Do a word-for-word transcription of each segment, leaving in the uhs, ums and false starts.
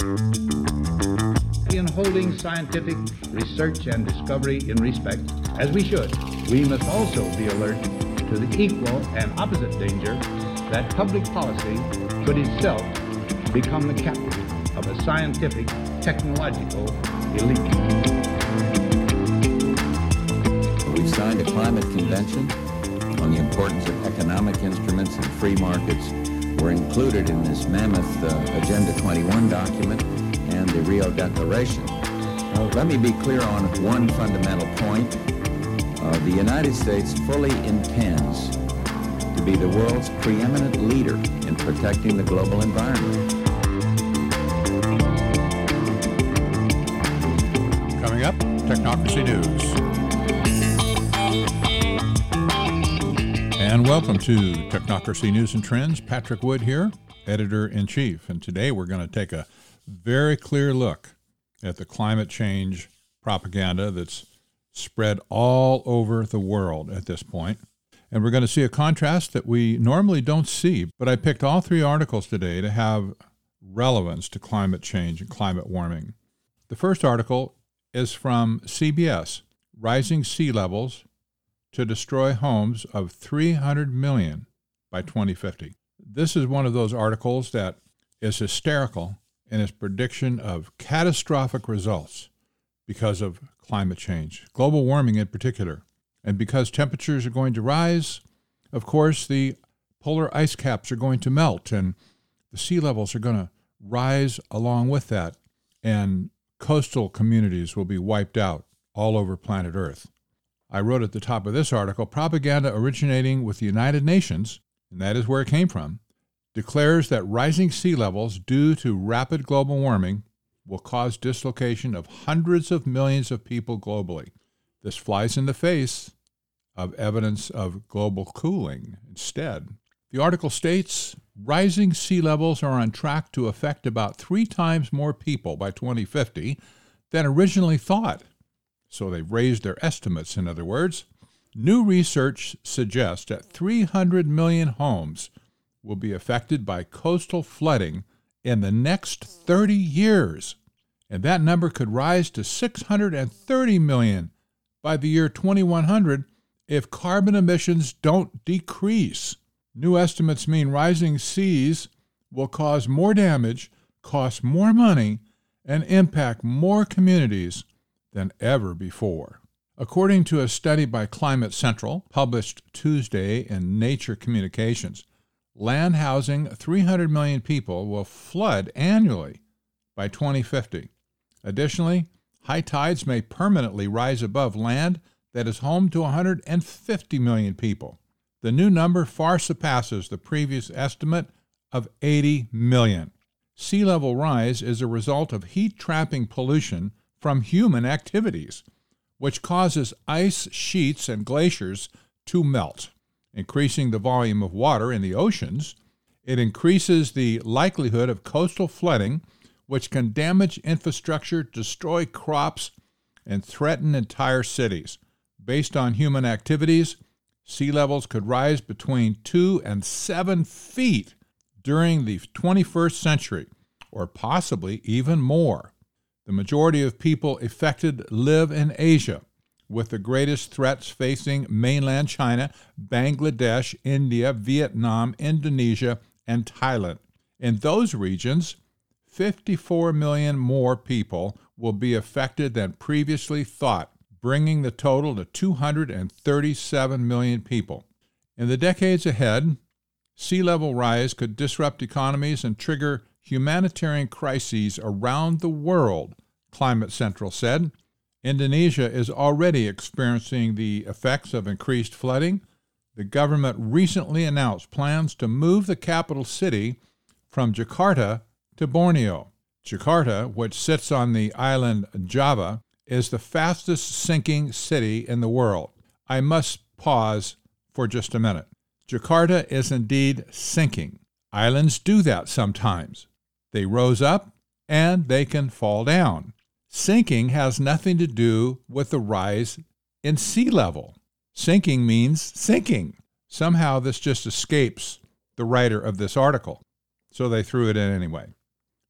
In holding scientific research and discovery in respect, as we should, we must also be alert to the equal and opposite danger that public policy could itself become the captive of a scientific, technological elite. We've signed a climate convention on the importance of economic instruments and free markets. We're included in this mammoth uh, Agenda twenty-one document and the Rio Declaration. Now, let me be clear on one fundamental point. Uh, the United States fully intends to be the world's preeminent leader in protecting the global environment. Coming up, Technocracy News. And welcome to Technocracy News and Trends. Patrick Wood here, Editor-in-Chief. And today we're going to take a very clear look at the climate change propaganda that's spread all over the world at this point. And we're going to see a contrast that we normally don't see, but I picked all three articles today to have relevance to climate change and climate warming. The first article is from C B S, Rising Sea Levels to Destroy Homes of three hundred million by twenty fifty. This is one of those articles that is hysterical in its prediction of catastrophic results because of climate change, global warming in particular. And because temperatures are going to rise, of course, the polar ice caps are going to melt and the sea levels are going to rise along with that. And coastal communities will be wiped out all over planet Earth. I wrote at the top of this article, propaganda originating with the United Nations, and that is where it came from, declares that rising sea levels due to rapid global warming will cause dislocation of hundreds of millions of people globally. This flies in the face of evidence of global cooling instead. The article states, rising sea levels are on track to affect about three times more people by twenty fifty than originally thought. So they've raised their estimates, in other words. New research suggests that three hundred million homes will be affected by coastal flooding in the next thirty years. And that number could rise to six hundred thirty million by the year twenty-one hundred if carbon emissions don't decrease. New estimates mean rising seas will cause more damage, cost more money, and impact more communities than ever before. According to a study by Climate Central, published Tuesday in Nature Communications, land housing three hundred million people will flood annually by twenty fifty. Additionally, high tides may permanently rise above land that is home to one hundred fifty million people. The new number far surpasses the previous estimate of eighty million. Sea level rise is a result of heat-trapping pollution from human activities, which causes ice sheets and glaciers to melt, increasing the volume of water in the oceans. It increases the likelihood of coastal flooding, which can damage infrastructure, destroy crops, and threaten entire cities. Based on human activities, sea levels could rise between two and seven feet during the twenty-first century, or possibly even more. The majority of people affected live in Asia, with the greatest threats facing mainland China, Bangladesh, India, Vietnam, Indonesia, and Thailand. In those regions, fifty-four million more people will be affected than previously thought, bringing the total to two hundred thirty-seven million people. In the decades ahead, sea level rise could disrupt economies and trigger humanitarian crises around the world, Climate Central said. Indonesia is already experiencing the effects of increased flooding. The government recently announced plans to move the capital city from Jakarta to Borneo. Jakarta, which sits on the island Java, is the fastest sinking city in the world. I must pause for just a minute. Jakarta is indeed sinking. Islands do that sometimes. They rose up and they can fall down. Sinking has nothing to do with the rise in sea level. Sinking means sinking. Somehow this just escapes the writer of this article, so they threw it in anyway.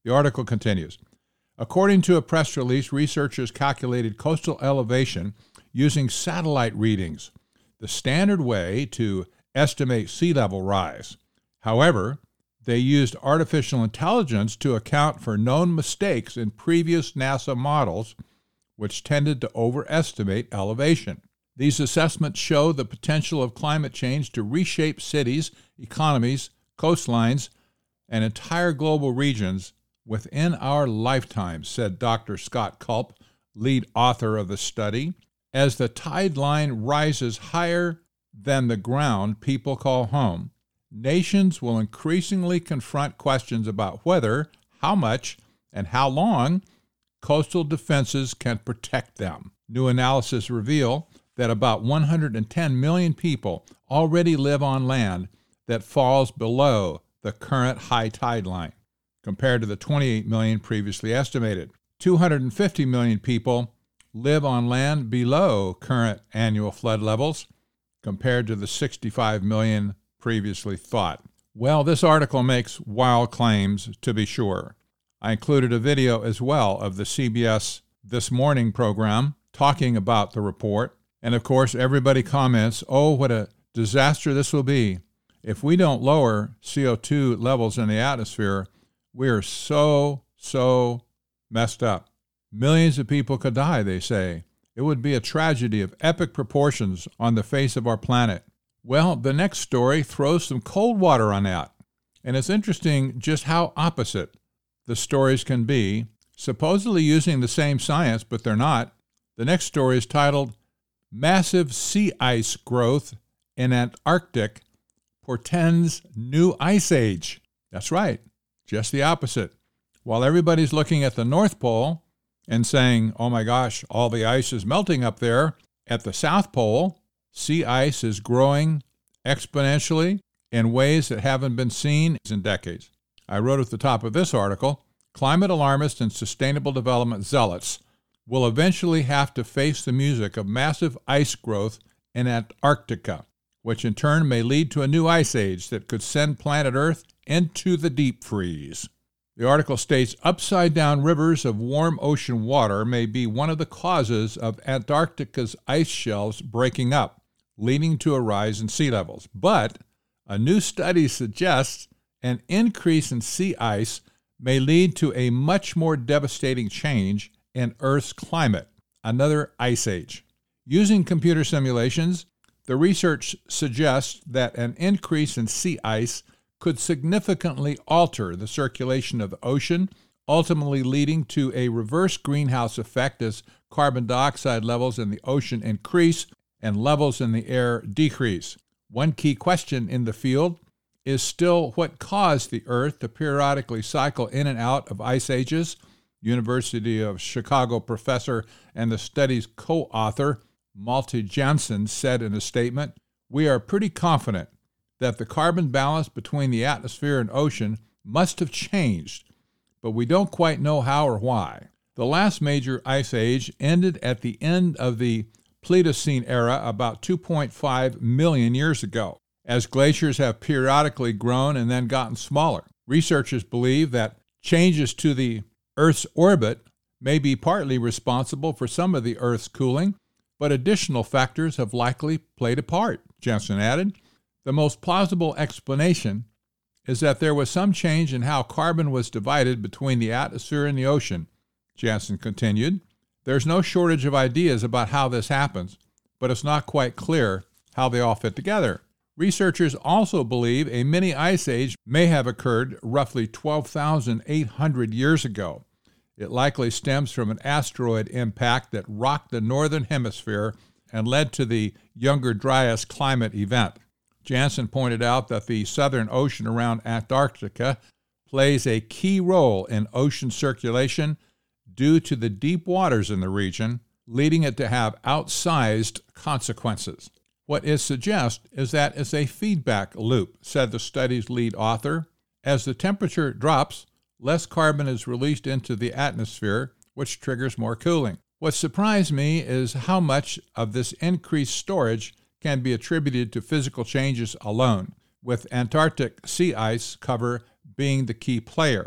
The article continues. According to a press release, researchers calculated coastal elevation using satellite readings, the standard way to estimate sea level rise. However, they used artificial intelligence to account for known mistakes in previous NASA models, which tended to overestimate elevation. These assessments show the potential of climate change to reshape cities, economies, coastlines, and entire global regions within our lifetime, said Doctor Scott Culp, lead author of the study. As the tide line rises higher than the ground people call home, nations will increasingly confront questions about whether, how much, and how long coastal defenses can protect them. New analysis reveal that about one hundred ten million people already live on land that falls below the current high tide line, compared to the twenty-eight million previously estimated. two hundred fifty million people live on land below current annual flood levels, compared to the sixty-five million previously thought. Well, this article makes wild claims, to be sure. I included a video as well of the C B S This Morning program talking about the report. And of course, everybody comments, oh, what a disaster this will be. If we don't lower C O two levels in the atmosphere, we are so, so messed up. Millions of people could die, they say. It would be a tragedy of epic proportions on the face of our planet. Well, the next story throws some cold water on that. And it's interesting just how opposite the stories can be, supposedly using the same science, but they're not. The next story is titled, Massive Sea Ice Growth in Antarctic Portends New Ice Age. That's right, just the opposite. While everybody's looking at the North Pole and saying, oh my gosh, all the ice is melting up there, at the South Pole, sea ice is growing exponentially in ways that haven't been seen in decades. I wrote at the top of this article, climate alarmists and sustainable development zealots will eventually have to face the music of massive ice growth in Antarctica, which in turn may lead to a new ice age that could send planet Earth into the deep freeze. The article states upside-down rivers of warm ocean water may be one of the causes of Antarctica's ice shelves breaking up, leading to a rise in sea levels. But a new study suggests an increase in sea ice may lead to a much more devastating change in Earth's climate, another ice age. Using computer simulations, the research suggests that an increase in sea ice could significantly alter the circulation of the ocean, ultimately leading to a reverse greenhouse effect as carbon dioxide levels in the ocean increase and levels in the air decrease. One key question in the field is still what caused the Earth to periodically cycle in and out of ice ages. University of Chicago professor and the study's co-author, Malte Jansson, said in a statement, "We are pretty confident that the carbon balance between the atmosphere and ocean must have changed, but we don't quite know how or why." The last major ice age ended at the end of the Pleistocene era about two point five million years ago, as glaciers have periodically grown and then gotten smaller. Researchers believe that changes to the Earth's orbit may be partly responsible for some of the Earth's cooling, but additional factors have likely played a part, Jensen added. The most plausible explanation is that there was some change in how carbon was divided between the atmosphere and the ocean, Jansen continued. There's no shortage of ideas about how this happens, but it's not quite clear how they all fit together. Researchers also believe a mini ice age may have occurred roughly twelve thousand eight hundred years ago. It likely stems from an asteroid impact that rocked the northern hemisphere and led to the Younger Dryas climate event. Jansen pointed out that the southern ocean around Antarctica plays a key role in ocean circulation due to the deep waters in the region, leading it to have outsized consequences. What it suggests is that it's a feedback loop, said the study's lead author. As the temperature drops, less carbon is released into the atmosphere, which triggers more cooling. What surprised me is how much of this increased storage can be attributed to physical changes alone, with Antarctic sea ice cover being the key player.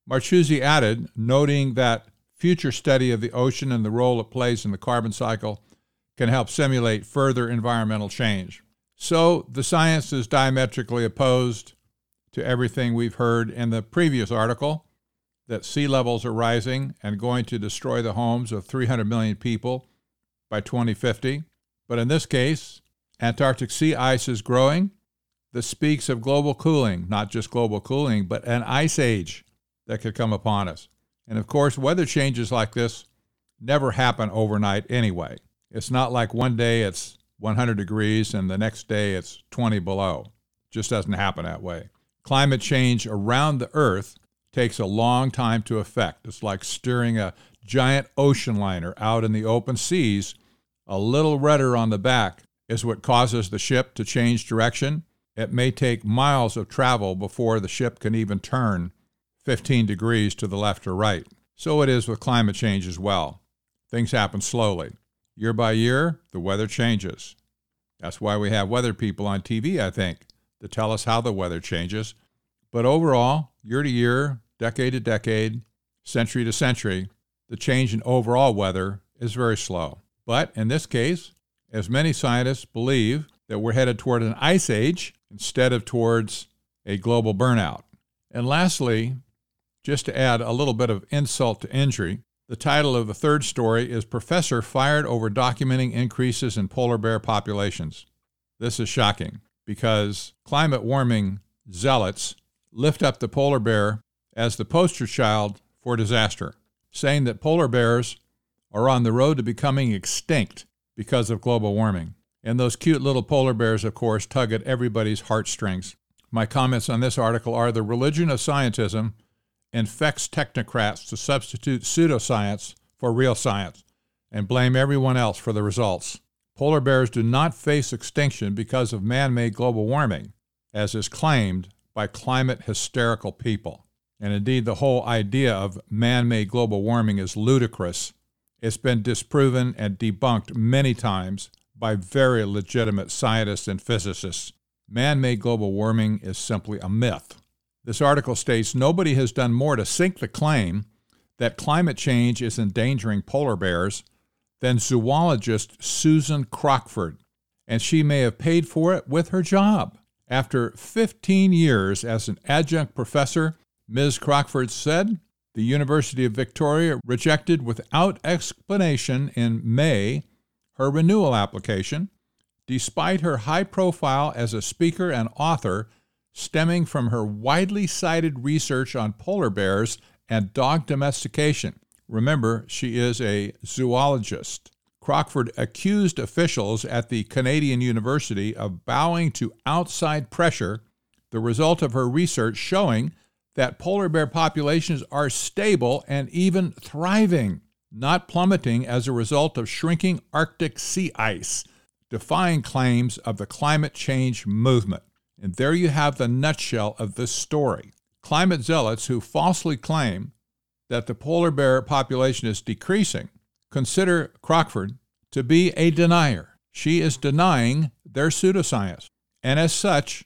Marchuzzi added, noting that future study of the ocean and the role it plays in the carbon cycle can help simulate further environmental change. So the science is diametrically opposed to everything we've heard in the previous article, that sea levels are rising and going to destroy the homes of three hundred million people by twenty fifty. But in this case, Antarctic sea ice is growing. This speaks of global cooling, not just global cooling, but an ice age that could come upon us. And of course, weather changes like this never happen overnight anyway. It's not like one day it's one hundred degrees and the next day it's twenty below. It just doesn't happen that way. Climate change around the Earth takes a long time to affect. It's like steering a giant ocean liner out in the open seas. A little rudder on the back is what causes the ship to change direction. It may take miles of travel before the ship can even turn fifteen degrees to the left or right. So it is with climate change as well. Things happen slowly. Year by year, the weather changes. That's why we have weather people on T V, I think, to tell us how the weather changes. But overall, year to year, decade to decade, century to century, the change in overall weather is very slow. But in this case, as many scientists believe that we're headed toward an ice age instead of towards a global burnout. And lastly, just to add a little bit of insult to injury, the title of the third story is Professor Fired Over Documenting Increases in Polar Bear Populations. This is shocking because climate warming zealots lift up the polar bear as the poster child for disaster, saying that polar bears are on the road to becoming extinct because of global warming. And those cute little polar bears, of course, tug at everybody's heartstrings. My comments on this article are the religion of scientism infects technocrats to substitute pseudoscience for real science and blame everyone else for the results. Polar bears do not face extinction because of man-made global warming, as is claimed by climate hysterical people. And indeed, the whole idea of man-made global warming is ludicrous. It's been disproven and debunked many times by very legitimate scientists and physicists. Man-made global warming is simply a myth. This article states nobody has done more to sink the claim that climate change is endangering polar bears than zoologist Susan Crockford, and she may have paid for it with her job. After fifteen years as an adjunct professor, Miz Crockford said, the University of Victoria rejected without explanation in May her renewal application, despite her high profile as a speaker and author stemming from her widely cited research on polar bears and dog domestication. Remember, she is a zoologist. Crockford accused officials at the Canadian University of bowing to outside pressure, the result of her research showing that polar bear populations are stable and even thriving, not plummeting as a result of shrinking Arctic sea ice, defying claims of the climate change movement. And there you have the nutshell of this story. Climate zealots who falsely claim that the polar bear population is decreasing consider Crockford to be a denier. She is denying their pseudoscience. And as such,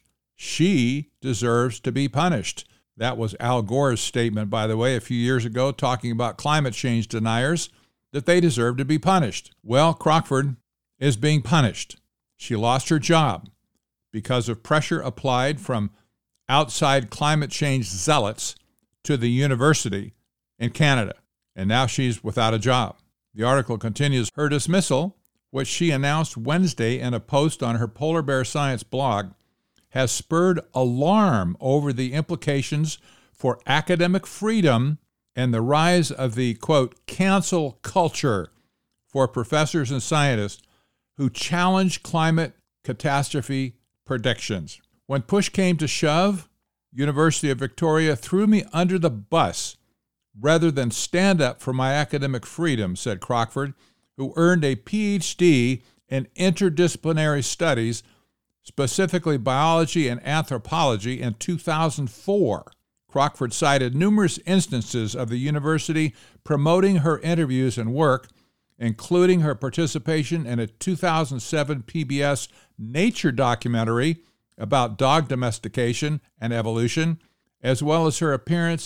she deserves to be punished. That was Al Gore's statement, by the way, a few years ago, talking about climate change deniers, that they deserve to be punished. Well, Crockford is being punished. She lost her job because of pressure applied from outside climate change zealots to the university in Canada. And now she's without a job. The article continues, her dismissal, which she announced Wednesday in a post on her Polar Bear Science blog, has spurred alarm over the implications for academic freedom and the rise of the, quote, cancel culture for professors and scientists who challenge climate catastrophe predictions. When push came to shove, University of Victoria threw me under the bus rather than stand up for my academic freedom, said Crockford, who earned a P H D in interdisciplinary studies, specifically biology and anthropology, in two thousand four. Crockford cited numerous instances of the university promoting her interviews and work, including her participation in a two thousand seven P B S Nature documentary about dog domestication and evolution, as well as her appearance at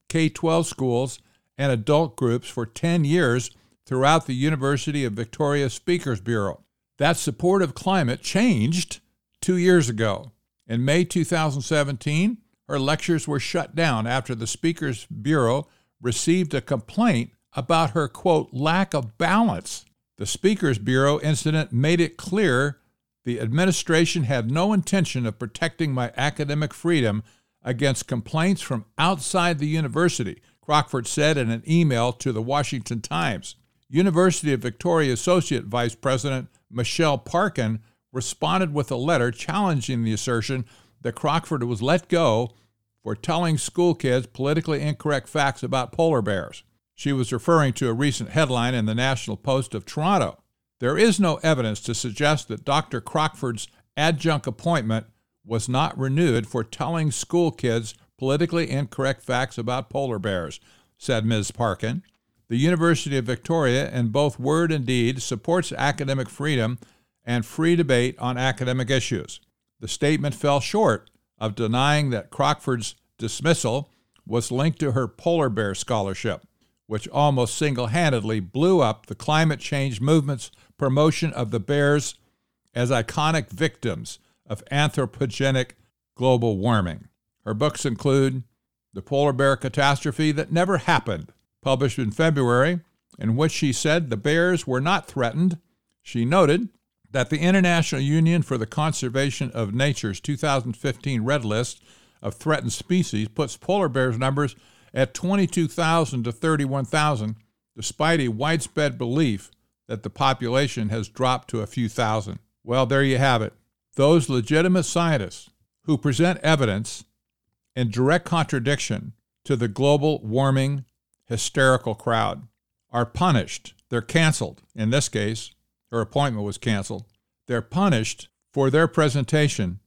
K twelve schools and adult groups for ten years throughout the University of Victoria Speakers Bureau. That supportive climate changed two years ago. In May two thousand seventeen, her lectures were shut down after the Speakers Bureau received a complaint about her, quote, lack of balance. The Speakers Bureau incident made it clear the administration had no intention of protecting my academic freedom against complaints from outside the university, Crockford said in an email to the Washington Times. University of Victoria Associate Vice President Michelle Parkin responded with a letter challenging the assertion that Crockford was let go for telling school kids politically incorrect facts about polar bears. She was referring to a recent headline in the National Post of Toronto. There is no evidence to suggest that Doctor Crockford's adjunct appointment was not renewed for telling school kids politically incorrect facts about polar bears, said Miz Parkin. The University of Victoria, in both word and deed, supports academic freedom and free debate on academic issues. The statement fell short of denying that Crockford's dismissal was linked to her polar bear scholarship, which almost single-handedly blew up the climate change movement's promotion of the bears as iconic victims of anthropogenic global warming. Her books include The Polar Bear Catastrophe That Never Happened, published in February, in which she said the bears were not threatened. She noted that the International Union for the Conservation of Nature's two thousand fifteen Red List of Threatened Species puts polar bears' numbers at twenty-two thousand to thirty-one thousand, despite a widespread belief that the population has dropped to a few thousand. Well, there you have it. Those legitimate scientists who present evidence in direct contradiction to the global warming hysterical crowd are punished. They're canceled. In this case, her appointment was canceled. They're punished for their presentation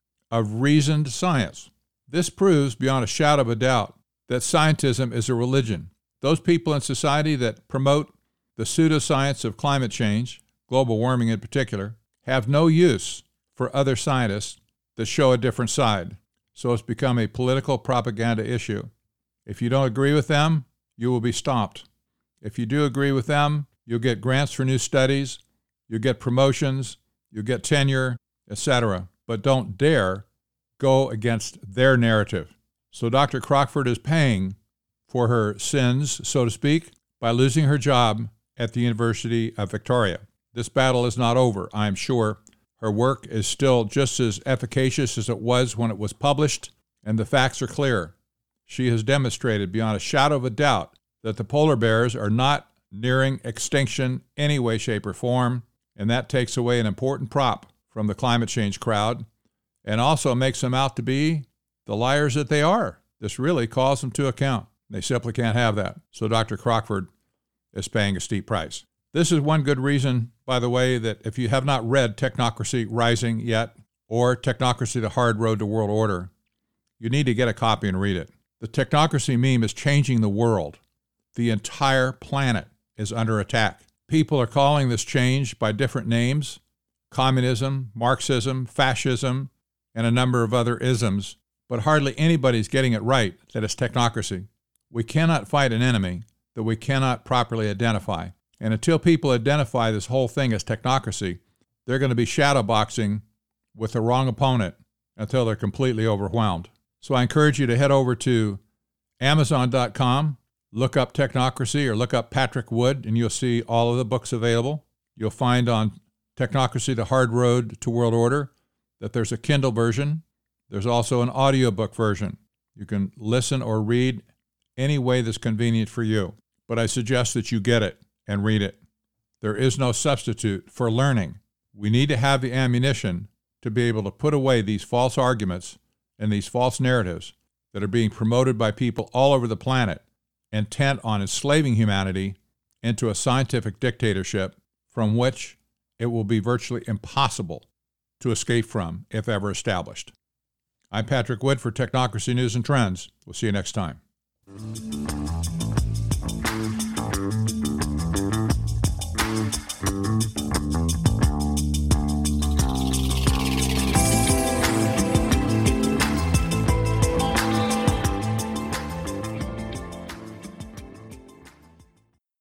of reasoned science. This proves beyond a shadow of a doubt that scientism is a religion. Those people in society that promote the pseudoscience of climate change, global warming in particular, have no use for other scientists that show a different side. So it's become a political propaganda issue. If you don't agree with them, you will be stopped. If you do agree with them, you'll get grants for new studies, you'll get promotions, you'll get tenure, et cetera. But don't dare go against their narrative. So Doctor Crockford is paying for her sins, so to speak, by losing her job at the University of Victoria. This battle is not over, I'm sure. Her work is still just as efficacious as it was when it was published, and the facts are clear. She has demonstrated beyond a shadow of a doubt that the polar bears are not nearing extinction any way, shape, or form, and that takes away an important prop from the climate change crowd and also makes them out to be the liars that they are. This really calls them to account. They simply can't have that. So Doctor Crockford is paying a steep price. This is one good reason, by the way, that if you have not read Technocracy Rising yet, or Technocracy, The Hard Road to World Order, you need to get a copy and read it. The technocracy meme is changing the world. The entire planet is under attack. People are calling this change by different names: communism, Marxism, fascism, and a number of other isms, but hardly anybody's getting it right that it's technocracy. We cannot fight an enemy that we cannot properly identify. And until people identify this whole thing as technocracy, they're going to be shadowboxing with the wrong opponent until they're completely overwhelmed. So I encourage you to head over to Amazon dot com, look up Technocracy or look up Patrick Wood, and you'll see all of the books available. You'll find on Technocracy, The Hard Road to World Order, that there's a Kindle version. There's also an audiobook version. You can listen or read any way that's convenient for you. But I suggest that you get it and read it. There is no substitute for learning. We need to have the ammunition to be able to put away these false arguments and these false narratives that are being promoted by people all over the planet, intent on enslaving humanity into a scientific dictatorship from which it will be virtually impossible to escape from if ever established. I'm Patrick Wood for Technocracy News and Trends. We'll see you next time.